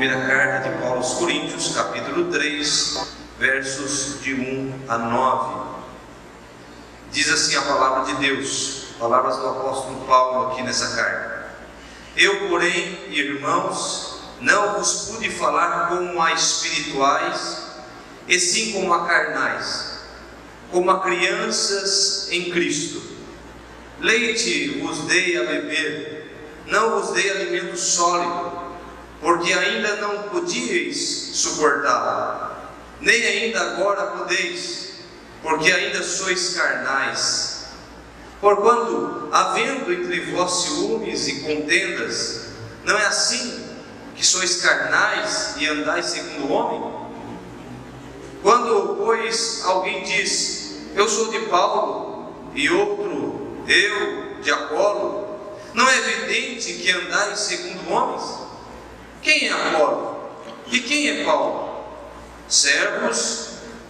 Primeira carta de Paulo aos Coríntios, capítulo 3, versos de 1 a 9. Diz assim a palavra de Deus, palavras do apóstolo Paulo aqui nessa carta: Eu, porém, irmãos, não vos pude falar como a espirituais, e sim como a carnais, como a crianças em Cristo. Leite vos dei a beber, não vos dei alimento sólido, porque ainda não podíeis suportá-lo, nem ainda agora podeis, porque ainda sois carnais. Porquanto, havendo entre vós ciúmes e contendas, não é assim que sois carnais e andais segundo o homem? Quando, pois, alguém diz, eu sou de Paulo, e outro, eu de Apolo, não é evidente que andais segundo homens? Quem é Apolo? E quem é Paulo? Servos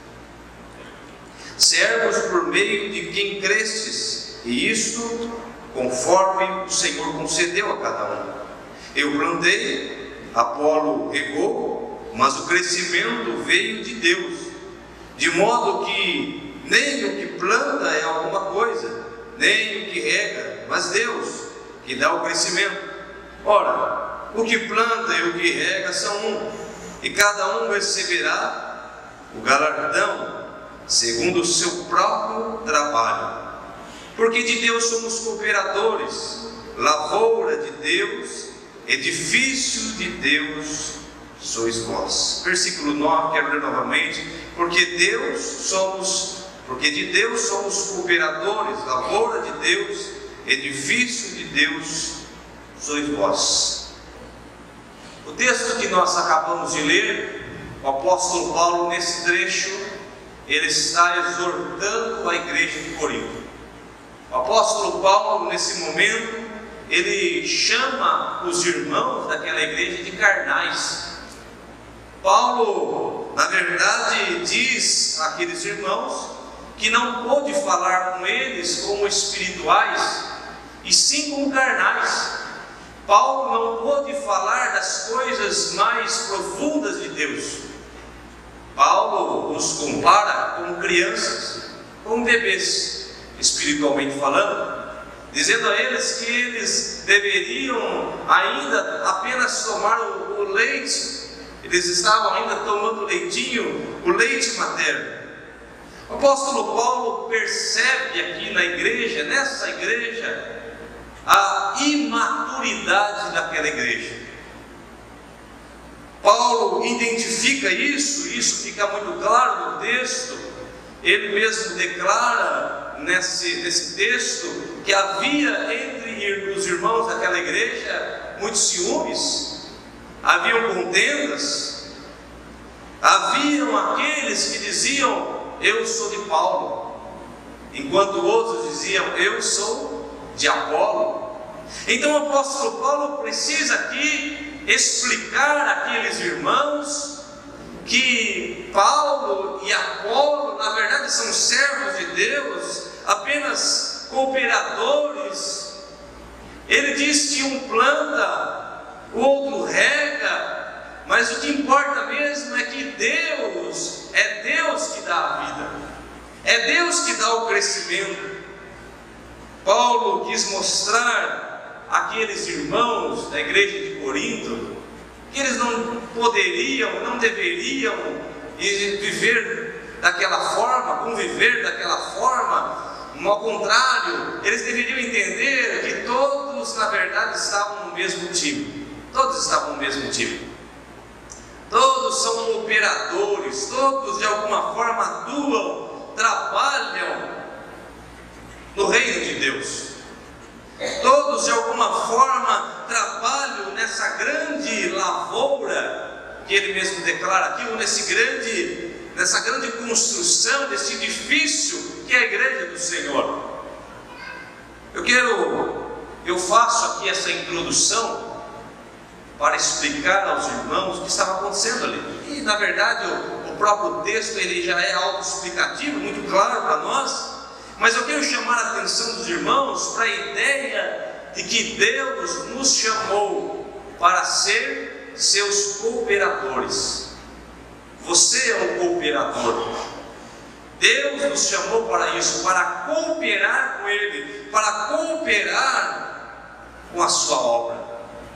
por meio de quem crestes, e isto conforme o Senhor concedeu a cada um. Eu plantei, Apolo regou, mas o crescimento veio de Deus, de modo que nem o que planta é alguma coisa, nem o que rega, mas Deus que dá o crescimento. Ora, o que planta e o que rega são um, e cada um receberá o galardão segundo o seu próprio trabalho. Porque de Deus somos cooperadores, lavoura de Deus, edifício de Deus sois vós. Versículo 9, quero ler novamente. Porque de Deus somos cooperadores, lavoura de Deus, edifício de Deus sois vós. O texto que nós acabamos de ler, o apóstolo Paulo, nesse trecho, ele está exortando a igreja de Corinto. O apóstolo Paulo, nesse momento, ele chama os irmãos daquela igreja de carnais. Paulo, na verdade, diz àqueles irmãos que não pôde falar com eles como espirituais, e sim como carnais. Paulo não pôde falar das coisas mais profundas de Deus. Paulo os compara com crianças, com bebês, espiritualmente falando, dizendo a eles que eles deveriam ainda apenas tomar o leite. Eles estavam ainda tomando leitinho, o leite materno. O apóstolo Paulo percebe aqui na igreja, nessa igreja, a imaturidade daquela igreja. Paulo identifica isso fica muito claro no texto. Ele mesmo declara nesse texto que havia entre os irmãos daquela igreja muitos ciúmes, haviam contendas, haviam aqueles que diziam, eu sou de Paulo, enquanto outros diziam, eu sou de Apolo. Então o apóstolo Paulo precisa aqui explicar àqueles irmãos que Paulo e Apolo na verdade são servos de Deus, apenas cooperadores. Ele diz que um planta, o outro rega, mas o que importa mesmo é que é Deus que dá a vida, é Deus que dá o crescimento. Paulo quis mostrar àqueles irmãos da igreja de Corinto que eles não poderiam, não deveriam viver daquela forma, conviver daquela forma. Ao contrário, eles deveriam entender que todos na verdade estavam no mesmo time. Todos estavam no mesmo time. Todos são cooperadores, todos de alguma forma atuam, trabalham no reino de Deus. Todos de alguma forma trabalham nessa grande lavoura que ele mesmo declara aqui, ou nessa grande construção desse edifício que é a igreja do Senhor. Eu faço aqui essa introdução para explicar aos irmãos o que estava acontecendo ali. E na verdade o próprio texto ele já é autoexplicativo, muito claro para nós. Mas eu quero chamar a atenção dos irmãos para a ideia de que Deus nos chamou para ser seus cooperadores. Você é um cooperador. Deus nos chamou para isso, para cooperar com Ele, para cooperar com a sua obra.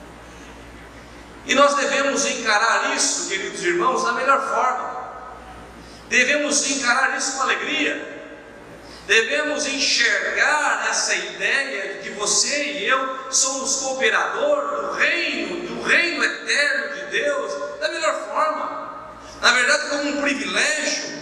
E nós devemos encarar isso, queridos irmãos, da melhor forma. Devemos encarar isso com alegria. Devemos enxergar essa ideia de que você e eu somos cooperadores do reino eterno de Deus, da melhor forma. Na verdade, como um privilégio.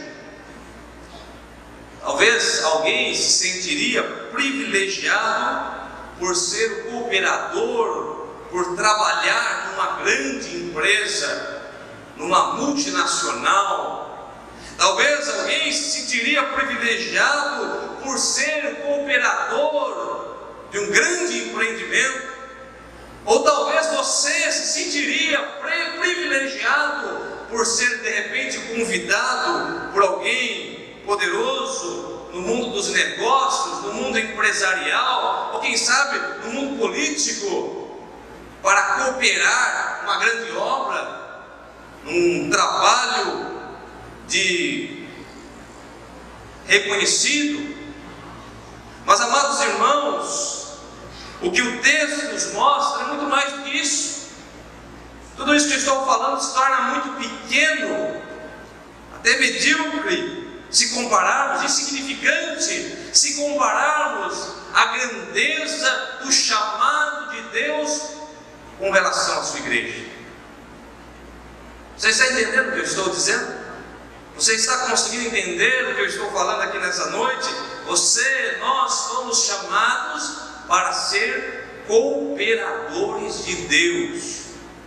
Talvez alguém se sentiria privilegiado por ser o cooperador, por trabalhar numa grande empresa, numa multinacional. Talvez alguém se sentiria privilegiado por ser cooperador de um grande empreendimento. Ou talvez você se sentiria privilegiado por ser de repente convidado por alguém poderoso no mundo dos negócios, no mundo empresarial, ou quem sabe no mundo político, para cooperar uma grande obra, um trabalho de reconhecido. Mas, amados irmãos, o que o texto nos mostra é muito mais do que isso. Tudo isso que eu estou falando se torna muito pequeno, até medíocre, se compararmos, insignificante, se compararmos a grandeza do chamado de Deus com relação à sua igreja. Você está entendendo o que eu estou dizendo? Você está conseguindo entender o que eu estou falando aqui nessa noite? Nós somos chamados para ser cooperadores de Deus.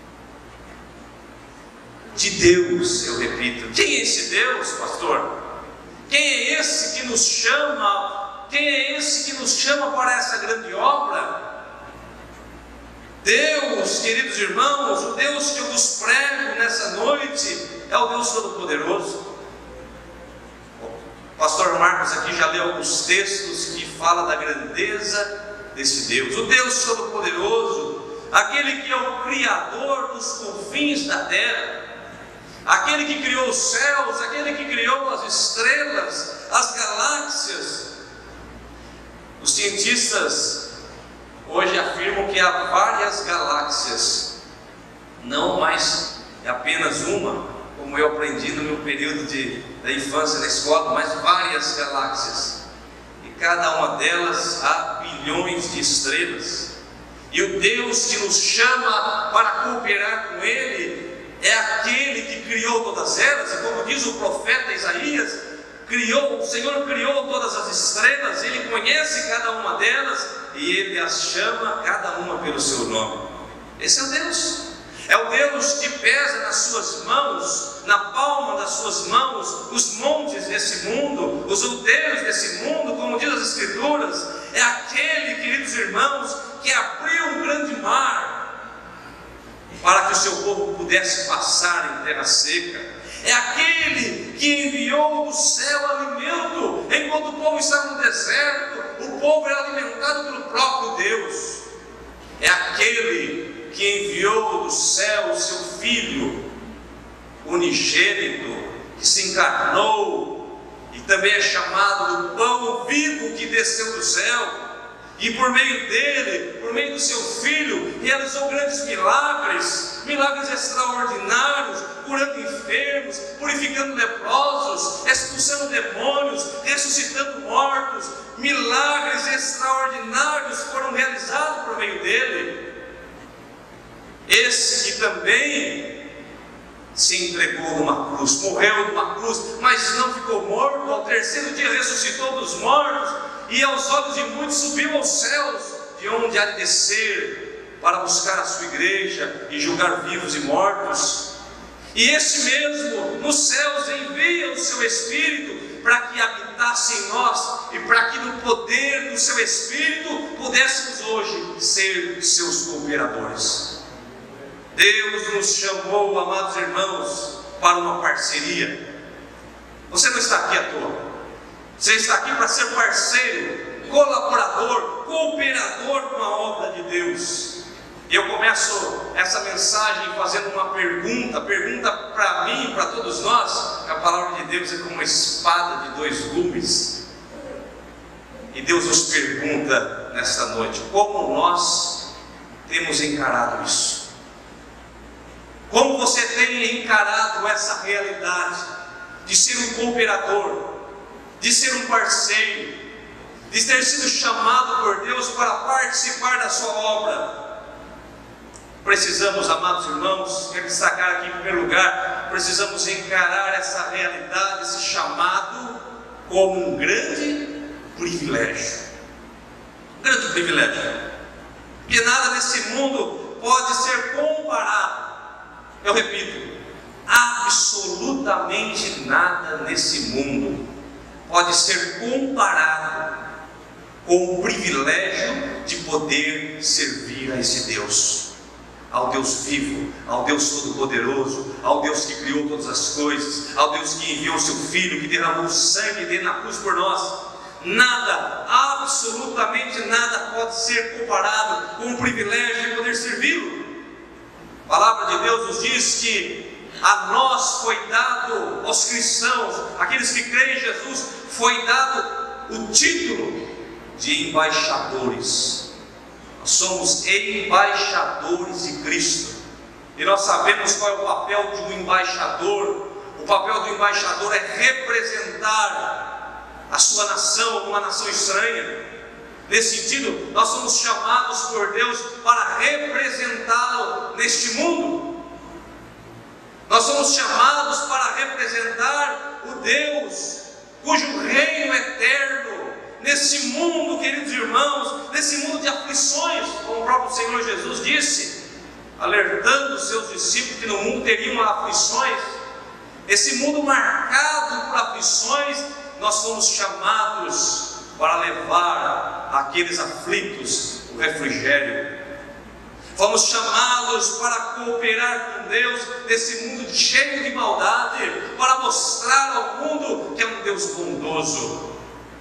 De Deus, eu repito. Quem é esse Deus, pastor? Quem é esse que nos chama? Quem é esse que nos chama para essa grande obra? Deus, queridos irmãos, o Deus que eu vos prego nessa noite é o Deus Todo-Poderoso. O pastor Marcos aqui já leu alguns textos que falam da grandeza desse Deus. O Deus Todo-Poderoso, aquele que é o Criador dos confins da terra, aquele que criou os céus, aquele que criou as estrelas, as galáxias. Os cientistas hoje afirmam que há várias galáxias, não mais é apenas uma, como eu aprendi no meu período da infância na escola, mas várias galáxias, e cada uma delas há bilhões de estrelas. E o Deus que nos chama para cooperar com Ele é aquele que criou todas elas, e como diz o profeta Isaías, o Senhor criou todas as estrelas, Ele conhece cada uma delas, e Ele as chama cada uma pelo seu nome. Esse é o Deus. É o Deus que pesa nas suas mãos, na palma das suas mãos, os montes desse mundo, os outeiros desse mundo, como diz as Escrituras. É aquele, queridos irmãos, que abriu um grande mar para que o seu povo pudesse passar em terra seca. É aquele que enviou do céu alimento, enquanto o povo estava no deserto, o povo era alimentado pelo próprio Deus. É aquele que enviou do céu o seu Filho unigênito, que se encarnou, e também é chamado do pão vivo que desceu do céu. E por meio dele, por meio do seu Filho, realizou grandes milagres extraordinários, curando enfermos, purificando leprosos, expulsando demônios, ressuscitando mortos. Milagres extraordinários foram realizados por meio dele. Esse que também se entregou numa cruz, morreu numa cruz, mas não ficou morto. Ao terceiro dia ressuscitou dos mortos, e aos olhos de muitos subiu aos céus, de onde há de descer para buscar a sua igreja e julgar vivos e mortos. E esse mesmo nos céus envia o seu Espírito para que habitasse em nós, e para que no poder do seu Espírito pudéssemos hoje ser seus cooperadores. Deus nos chamou, amados irmãos, para uma parceria. Você não está aqui à toa. Você está aqui para ser parceiro, colaborador, cooperador com a obra de Deus. E eu começo essa mensagem fazendo uma pergunta para mim, para todos nós. A palavra de Deus é como uma espada de dois gumes. E Deus nos pergunta nesta noite: como nós temos encarado isso? Como você tem encarado essa realidade de ser um cooperador, de ser um parceiro, de ter sido chamado por Deus para participar da sua obra? Precisamos, amados irmãos, quero destacar aqui em primeiro lugar, precisamos encarar essa realidade, esse chamado, como um grande privilégio. Um grande privilégio. Porque nada nesse mundo pode ser comparado. Eu repito, absolutamente nada nesse mundo pode ser comparado com o privilégio de poder servir a esse Deus, ao Deus vivo, ao Deus todo-poderoso, ao Deus que criou todas as coisas, ao Deus que enviou o seu Filho, que derramou o sangue dele na cruz por nós. Nada, absolutamente nada pode ser comparado com o privilégio de poder servi-lo. A palavra de Deus nos diz que a nós foi dado, aos cristãos, aqueles que creem em Jesus, foi dado o título de embaixadores. Nós somos embaixadores de Cristo, e nós sabemos qual é o papel de um embaixador. O papel do embaixador é representar a sua nação, uma nação estranha. Nesse sentido, nós somos chamados por Deus para representá-lo neste mundo. Nós somos chamados para representar o Deus cujo reino é eterno nesse mundo, queridos irmãos, nesse mundo de aflições, como o próprio Senhor Jesus disse, alertando os seus discípulos que no mundo teriam aflições. Esse mundo marcado por aflições, nós fomos chamados para levar àqueles aflitos o refrigério. Fomos chamados para cooperar com Deus nesse mundo cheio de maldade, para mostrar ao mundo que é um Deus bondoso.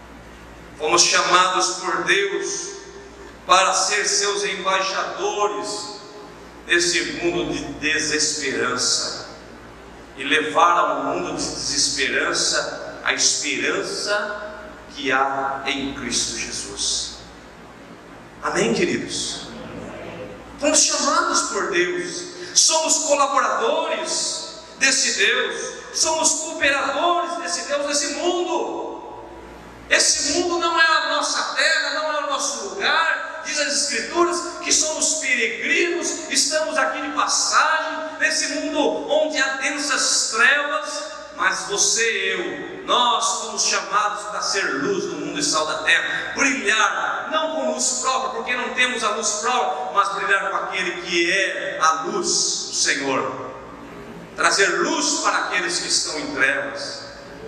Fomos chamados por Deus para ser seus embaixadores nesse mundo de desesperança e levar ao mundo de desesperança a esperança que há em Cristo Jesus. Amém, queridos? Fomos chamados por Deus, somos colaboradores desse Deus, somos cooperadores desse Deus, desse mundo. Esse mundo não é a nossa terra, não é o nosso lugar. Diz as Escrituras que somos peregrinos, estamos aqui de passagem, nesse mundo onde há densas trevas. Mas você e eu, nós fomos chamados para ser luz no mundo e sal da terra, brilhar, não com luz própria, porque não temos a luz própria, mas brilhar com aquele que é a luz, o Senhor, trazer luz para aqueles que estão em trevas.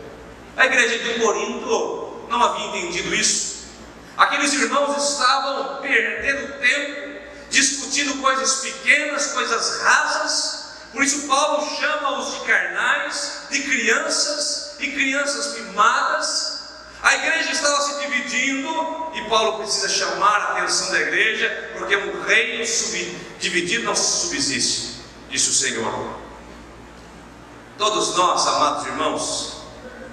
A igreja de Corinto não havia entendido isso. Aqueles irmãos estavam perdendo tempo, discutindo coisas pequenas, coisas rasas. Por isso Paulo chama-os de carnais, de crianças e crianças mimadas. A igreja estava se dividindo e Paulo precisa chamar a atenção da igreja, porque um reino dividido não subsiste, disse o Senhor. Todos nós, amados irmãos,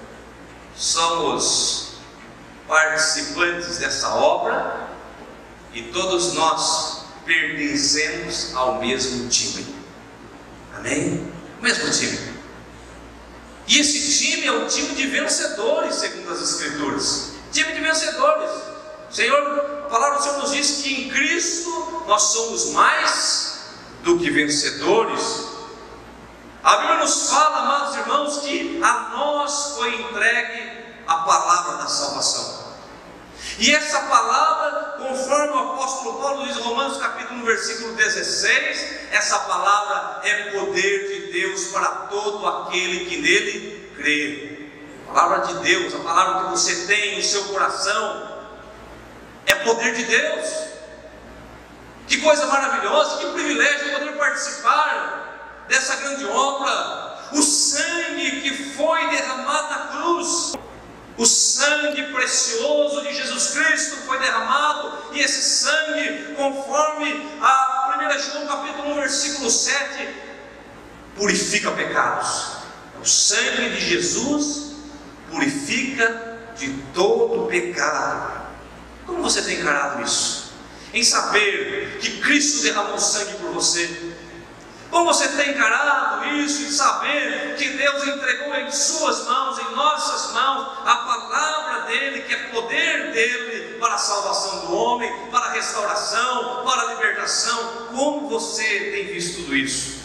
somos participantes dessa obra e todos nós pertencemos ao mesmo time. Amém? O mesmo time. E esse time é um time de vencedores, segundo as Escrituras. Time de vencedores. A palavra do Senhor nos diz que em Cristo nós somos mais do que vencedores. A Bíblia nos fala, amados irmãos, que a nós foi entregue a palavra da salvação. E essa palavra, conforme o apóstolo Paulo diz em Romanos capítulo 1, versículo 16, essa palavra é poder de Deus para todo aquele que nele crê. A palavra de Deus, a palavra que você tem no seu coração, é poder de Deus. Que coisa maravilhosa, que privilégio poder participar dessa grande obra. O sangue que foi derramado na cruz, o sangue precioso de Jesus Cristo foi derramado, e esse sangue, conforme a 1 João capítulo 1, versículo 7, purifica pecados. O sangue de Jesus purifica de todo pecado. Como você tem encarado isso? Em saber que Cristo derramou sangue por você? Como você tem encarado isso, em saber que Deus entregou em suas mãos, em nossas mãos, a palavra dEle, que é poder dEle para a salvação do homem, para a restauração, para a libertação? Como você tem visto tudo isso?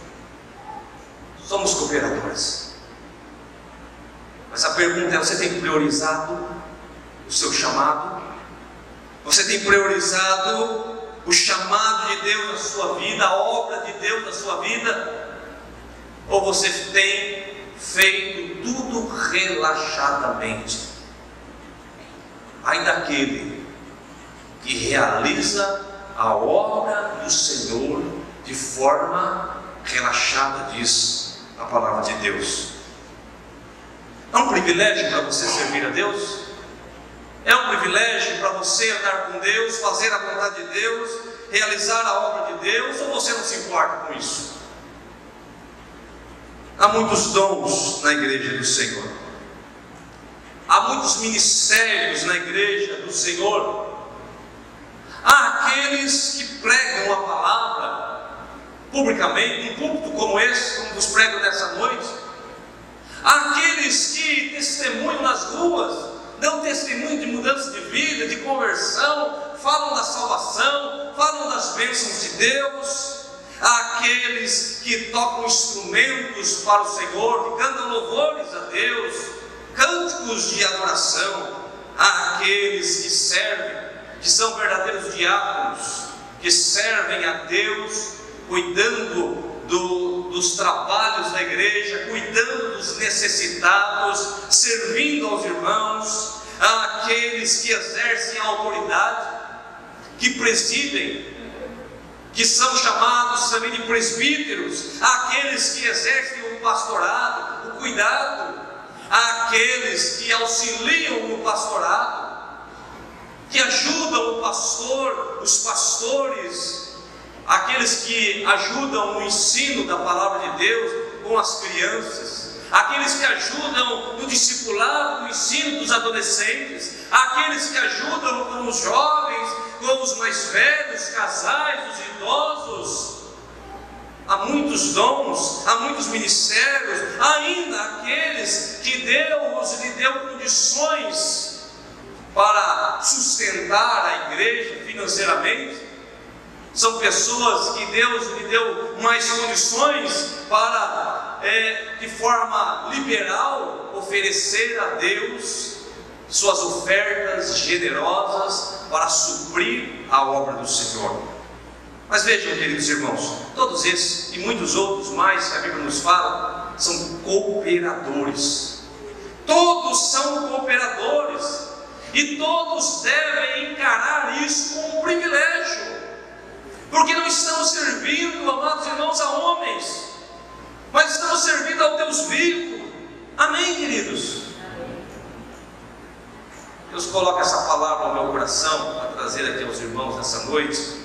Somos cooperadores. Mas a pergunta é: você tem priorizado o seu chamado? Você tem priorizado o chamado de Deus na sua vida, a obra de Deus na sua vida? Ou você tem feito tudo relaxadamente? Ai daquele que realiza a obra do Senhor de forma relaxada, diz a palavra de Deus. É um privilégio para você servir a Deus? É um privilégio para você andar com Deus, fazer a vontade de Deus, realizar a obra de Deus, ou você não se importa com isso? Há muitos dons na igreja do Senhor, há muitos ministérios na igreja do Senhor. Há aqueles que pregam a palavra publicamente, num púlpito como esse, como vos prego nessa noite. Há aqueles que testemunham nas ruas, dão testemunho de mudança de vida, de conversão, falam da salvação, falam das bênçãos de Deus. Há aqueles que tocam instrumentos para o Senhor, que cantam louvores a Deus, cânticos de adoração. Há aqueles que servem, que são verdadeiros diáconos, que servem a Deus, cuidando dos trabalhos da igreja, cuidando dos necessitados, servindo aos irmãos. Há aqueles que exercem a autoridade, que presidem, que são chamados também de presbíteros. Há aqueles que exercem o pastorado, o cuidado. Há aqueles que auxiliam no pastorado, que ajudam o pastor, os pastores, aqueles que ajudam no ensino da palavra de Deus com as crianças, aqueles que ajudam no discipulado, no ensino dos adolescentes, aqueles que ajudam com os jovens, com os mais velhos, casais, os idosos. Há muitos dons, há muitos ministérios, ainda aqueles que Deus lhe deu condições para sustentar a igreja financeiramente. São pessoas que Deus lhe deu mais condições para, de forma liberal, oferecer a Deus suas ofertas generosas para suprir a obra do Senhor. Mas vejam, queridos irmãos, todos esses e muitos outros mais que a Bíblia nos fala, são cooperadores. Todos são cooperadores, e todos devem encarar isso como um privilégio. Porque não estamos servindo, amados irmãos, a homens, mas estamos servindo ao Deus vivo. Amém, queridos? Deus coloca essa palavra no meu coração para trazer aqui aos irmãos nessa noite,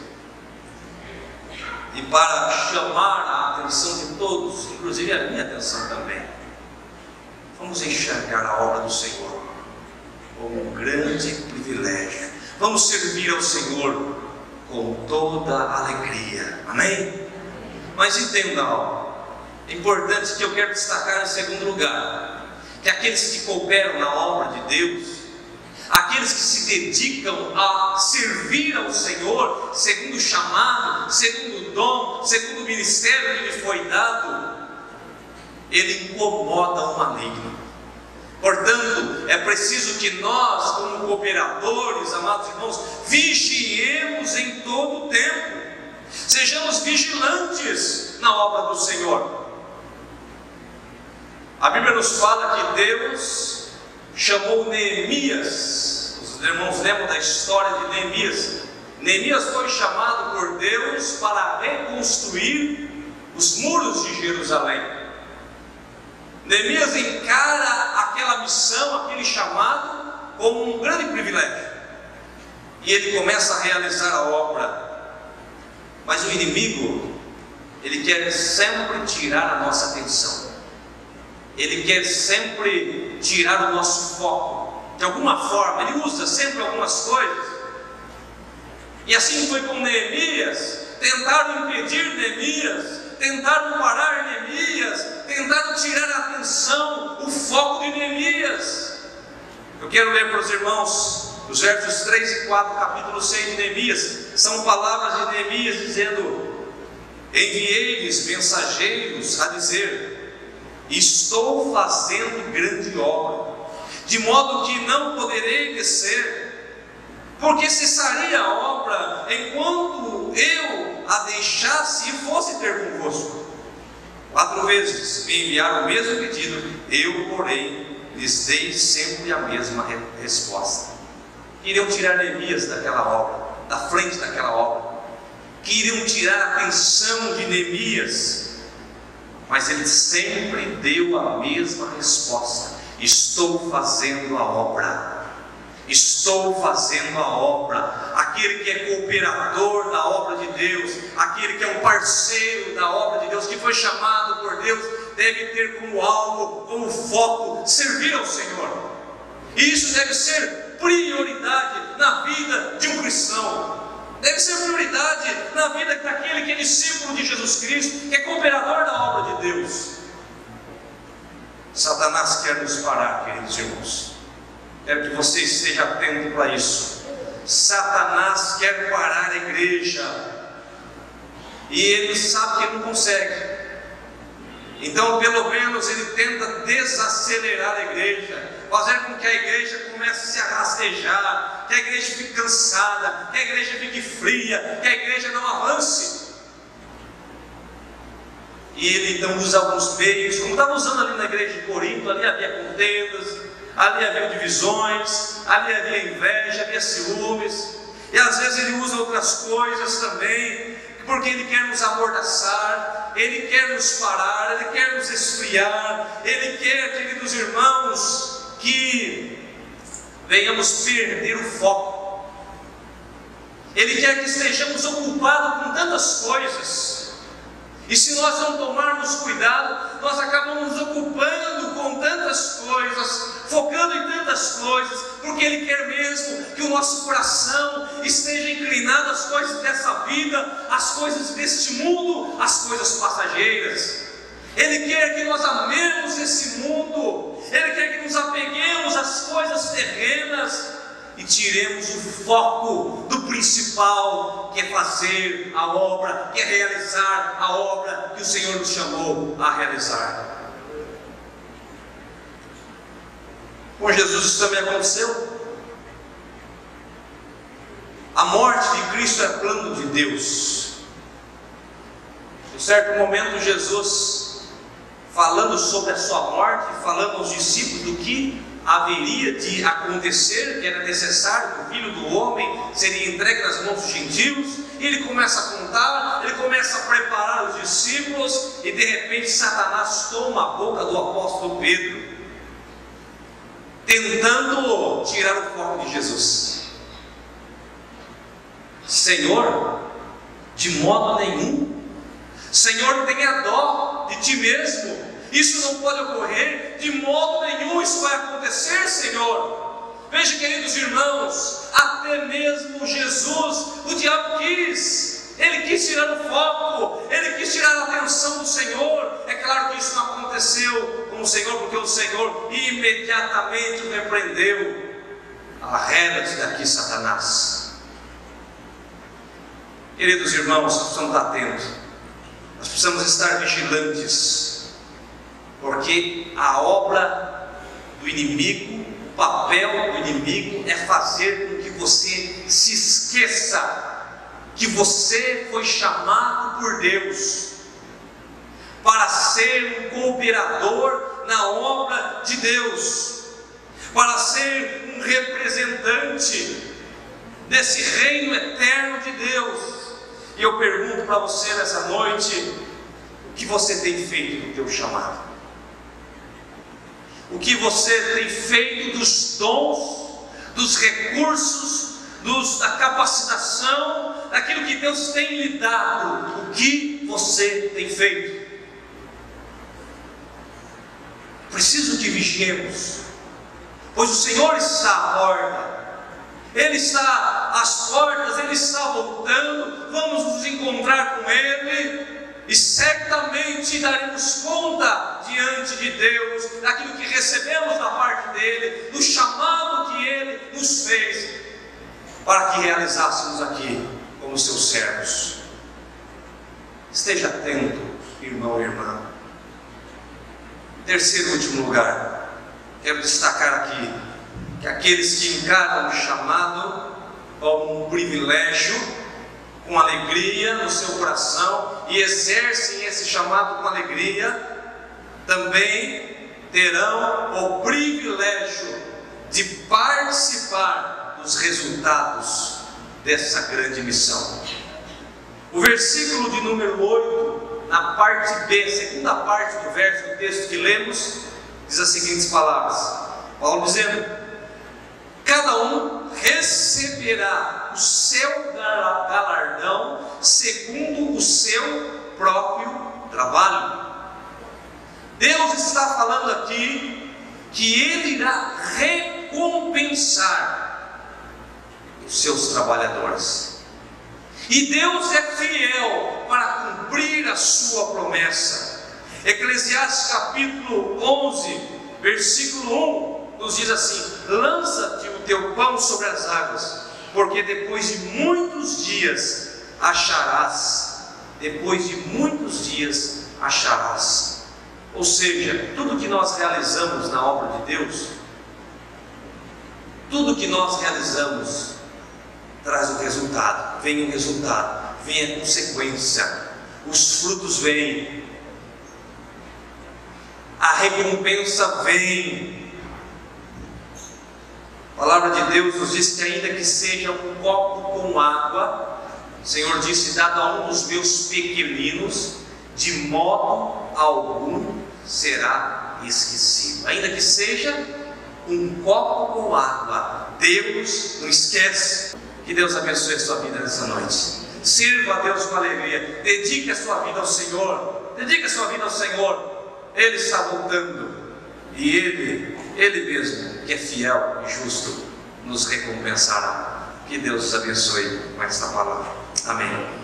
e para chamar a atenção de todos, inclusive a minha atenção também. Vamos enxergar a obra do Senhor como um grande privilégio. Vamos servir ao Senhor com toda a alegria. Amém? Mas entenda algo importante que eu quero destacar em segundo lugar: que aqueles que cooperam na obra de Deus, aqueles que se dedicam a servir ao Senhor, segundo o chamado, segundo o dom, segundo o ministério que lhe foi dado, ele incomoda o maligno. Portanto, é preciso que nós, como cooperadores, amados irmãos, vigiemos em todo o tempo, sejamos vigilantes na obra do Senhor. A Bíblia nos fala que Deus chamou Neemias. Os irmãos lembram da história de Neemias? Neemias foi chamado por Deus para reconstruir os muros de Jerusalém. Neemias encara aquela missão, aquele chamado, como um grande privilégio, e ele começa a realizar a obra. Mas o inimigo, ele quer sempre tirar a nossa atenção. Ele quer sempre tirar o nosso foco. De alguma forma, ele usa sempre algumas coisas. E assim foi com Neemias. Tentaram impedir Neemias, tentaram parar Neemias, tentaram tirar a atenção, o foco de Neemias. Eu quero ler para os irmãos os versos 3 e 4, capítulo 6 de Neemias. São palavras de Neemias dizendo: enviei-lhes mensageiros a dizer: estou fazendo grande obra, de modo que não poderei descer, porque cessaria a obra enquanto eu a deixasse e fosse ter convosco. 4 vezes me enviaram o mesmo pedido, eu, porém, lhes dei sempre a mesma resposta. Queriam tirar Neemias daquela obra, da frente daquela obra, queriam tirar a atenção de Neemias, mas ele sempre deu a mesma resposta: estou fazendo a obra. Estou fazendo a obra. Aquele que é cooperador da obra de Deus, aquele que é um parceiro da obra de Deus, que foi chamado por Deus, deve ter como alvo, como foco, servir ao Senhor. E isso deve ser prioridade na vida de um cristão. Deve ser prioridade na vida daquele que é discípulo de Jesus Cristo, que é cooperador da obra de Deus. Satanás quer nos parar, queridos irmãos. Quero que você esteja atento para isso. Satanás quer parar a igreja, e ele sabe que ele não consegue. Então, pelo menos, ele tenta desacelerar a igreja, fazer com que a igreja comece a se arrastejar, que a igreja fique cansada, que a igreja fique fria, que a igreja não avance. E ele então usa alguns meios, como estava usando ali na igreja de Corinto. Ali havia contendas, ali havia divisões, ali havia inveja, havia ciúmes, e às vezes ele usa outras coisas também, porque ele quer nos amordaçar, ele quer nos parar, ele quer nos esfriar, ele quer, queridos irmãos, que venhamos perder o foco. Ele quer que estejamos ocupados com tantas coisas, e se nós não tomarmos cuidado, nós acabamos nos ocupando com tantas coisas, focando em tantas coisas, porque Ele quer mesmo que o nosso coração esteja inclinado às coisas dessa vida, às coisas deste mundo, às coisas passageiras. Ele quer que nós amemos esse mundo, Ele quer que nos apeguemos às coisas terrenas e tiremos o foco do principal, que é fazer a obra, que é realizar a obra que o Senhor nos chamou a realizar. Com Jesus isso também aconteceu. A morte de Cristo é plano de Deus. Em certo momento, Jesus, falando sobre a sua morte, falando aos discípulos do que haveria de acontecer, que era necessário que o Filho do Homem seria entregue nas mãos dos gentios, e ele começa a contar, ele começa a preparar os discípulos, e de repente Satanás toma a boca do apóstolo Pedro, tentando tirar o foco de Jesus. Senhor, de modo nenhum. Senhor, tenha dó de ti mesmo. Isso não pode ocorrer, de modo nenhum isso vai acontecer, Senhor. Veja, queridos irmãos, até mesmo Jesus, o diabo quis. Ele quis tirar o foco, ele quis tirar a atenção do Senhor. É claro que isso não aconteceu com o Senhor, porque o Senhor imediatamente o repreendeu. Arreda-te daqui, Satanás. Queridos irmãos, nós precisamos estar atentos, nós precisamos estar vigilantes, porque a obra do inimigo, o papel do inimigo é fazer com que você se esqueça que você foi chamado por Deus para ser um cooperador na obra de Deus, para ser um representante desse reino eterno de Deus. E eu pergunto para você nessa noite: o que você tem feito do teu chamado? O que você tem feito dos dons, dos recursos, da capacitação, daquilo que Deus tem lhe dado, o que você tem feito. Preciso que vigiemos, pois o Senhor está à porta. Ele está às portas, Ele está voltando. Vamos nos encontrar com Ele e certamente daremos conta diante de Deus daquilo que recebemos da parte dEle, do chamado que Ele nos fez para que realizássemos aqui como seus servos. Esteja atento, irmão e irmã. Terceiro e último lugar, quero destacar aqui que aqueles que encaram o chamado como um privilégio, com alegria no seu coração, e exercem esse chamado com alegria, também terão o privilégio de participar dos resultados dessa grande missão. O versículo de número 8, na parte B, segunda parte do verso do texto que lemos, diz as seguintes palavras: Paulo dizendo: cada um receberá o seu galardão segundo o seu próprio trabalho. Deus está falando aqui que Ele irá recompensar os seus trabalhadores. E Deus é fiel para cumprir a sua promessa. Eclesiastes capítulo 11, versículo 1, nos diz assim: lança-te o teu pão sobre as águas, porque depois de muitos dias acharás. Depois de muitos dias acharás. Ou seja, tudo que nós realizamos na obra de Deus, tudo que nós realizamos traz o resultado, vem o resultado, vem a consequência, os frutos vêm, a recompensa vem. A palavra de Deus nos diz que ainda que seja um copo com água, o Senhor disse: dado a um dos meus pequeninos, de modo algum será esquecido. Ainda que seja um copo com água, Deus não esquece. Que Deus abençoe a sua vida nessa noite. Sirva a Deus com alegria. Dedique a sua vida ao Senhor. Dedique a sua vida ao Senhor. Ele está voltando. E Ele mesmo, que é fiel e justo, nos recompensará. Que Deus os abençoe com esta palavra. Amém.